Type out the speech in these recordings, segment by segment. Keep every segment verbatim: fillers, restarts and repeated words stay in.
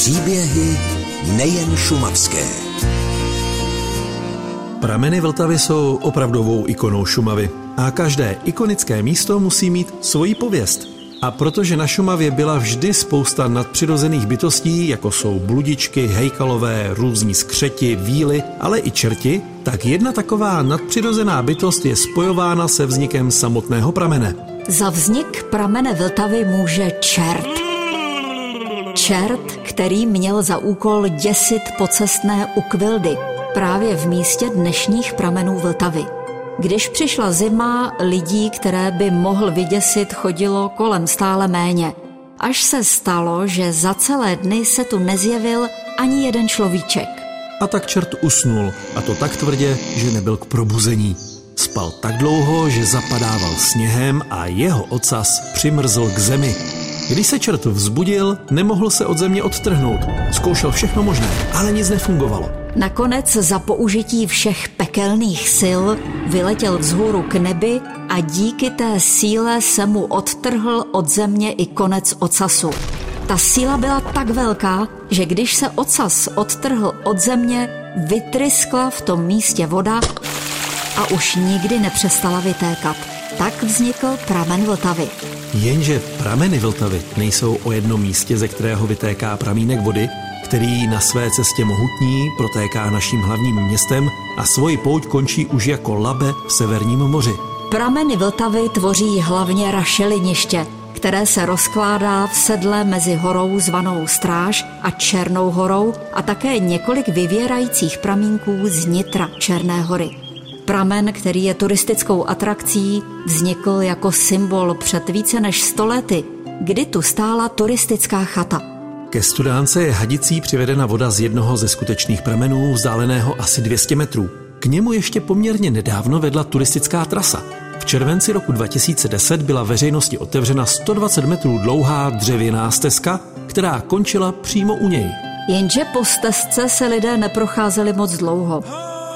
Příběhy nejen šumavské. Prameny Vltavy jsou opravdovou ikonou Šumavy a každé ikonické místo musí mít svoji pověst. A protože na Šumavě byla vždy spousta nadpřirozených bytostí, jako jsou bludičky, hejkalové, různí skřeti, víly, ale i čerti, tak jedna taková nadpřirozená bytost je spojována se vznikem samotného pramene. Za vznik pramene Vltavy může čert. Čert, který měl za úkol děsit pocestné ukvildy právě v místě dnešních pramenů Vltavy. Když přišla zima, lidí, které by mohl vyděsit, chodilo kolem stále méně. Až se stalo, že za celé dny se tu nezjevil ani jeden človíček. A tak čert usnul, a to tak tvrdě, že nebyl k probuzení. Spal tak dlouho, že zapadával sněhem a jeho ocas přimrzl k zemi. Když se čert vzbudil, nemohl se od země odtrhnout. Zkoušel všechno možné, ale nic nefungovalo. Nakonec za použití všech pekelných sil vyletěl vzhůru k nebi a díky té síle se mu odtrhl od země i konec ocasu. Ta síla byla tak velká, že když se ocas odtrhl od země, vytryskla v tom místě voda a už nikdy nepřestala vytékat. Tak vznikl pramen Vltavy. Jenže prameny Vltavy nejsou o jednom místě, ze kterého vytéká pramínek vody, který na své cestě mohutní protéká naším hlavním městem a svoji pouť končí už jako Labe v Severním moři. Prameny Vltavy tvoří hlavně rašeliniště, které se rozkládá v sedle mezi horou zvanou Stráž a Černou horou a také několik vyvěrajících pramínků z nitra Černé hory. Pramen, který je turistickou atrakcí, vznikl jako symbol před více než sto lety, kdy tu stála turistická chata. Ke studánce je hadicí přivedena voda z jednoho ze skutečných pramenů, vzdáleného asi dvě stě metrů. K němu ještě poměrně nedávno vedla turistická trasa. V červenci roku dva tisíce deset byla veřejnosti otevřena sto dvacet metrů dlouhá dřevěná stezka, která končila přímo u něj. Jenže po stezce se lidé neprocházeli moc dlouho.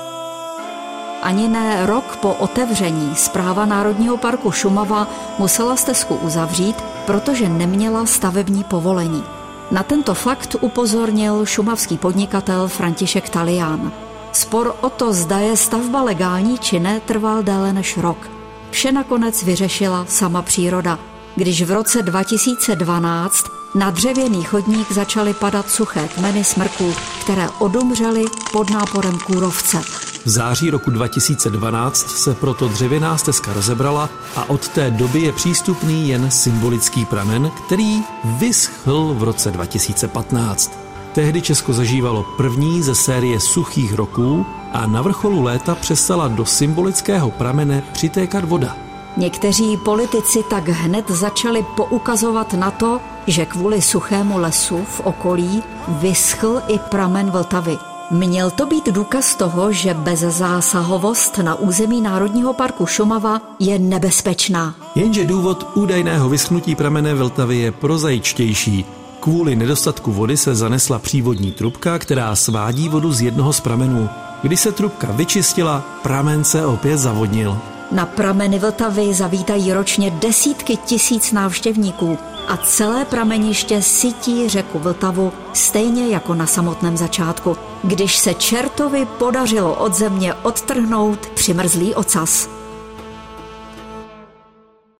Ani ne rok po otevření Správa Národního parku Šumava musela stezku uzavřít, protože neměla stavební povolení. Na tento fakt upozornil šumavský podnikatel František Talián. Spor o to, zda je stavba legální či ne, trval déle než rok. Vše nakonec vyřešila sama příroda, když v roce dva tisíce dvanáct na dřevěný chodník začaly padat suché kmeny smrků, které odumřely pod náporem kůrovce. V září roku dva tisíce dvanáct se proto dřevěná stezka rozebrala a od té doby je přístupný jen symbolický pramen, který vyschl v roce dva tisíce patnáct. Tehdy Česko zažívalo první ze série suchých roků a na vrcholu léta přestala do symbolického pramene přitékat voda. Někteří politici tak hned začali poukazovat na to, že kvůli suchému lesu v okolí vyschl i pramen Vltavy. Měl to být důkaz toho, že bezzásahovost na území Národního parku Šumava je nebezpečná. Jenže důvod údajného vyschnutí pramene Vltavy je prozaičtější. Kvůli nedostatku vody se zanesla přívodní trubka, která svádí vodu z jednoho z pramenů. Když se trubka vyčistila, pramen se opět zavodnil. Na prameny Vltavy zavítají ročně desítky tisíc návštěvníků a celé prameniště sytí řeku Vltavu stejně jako na samotném začátku, když se čertovi podařilo od země odtrhnout přimrzlý ocas.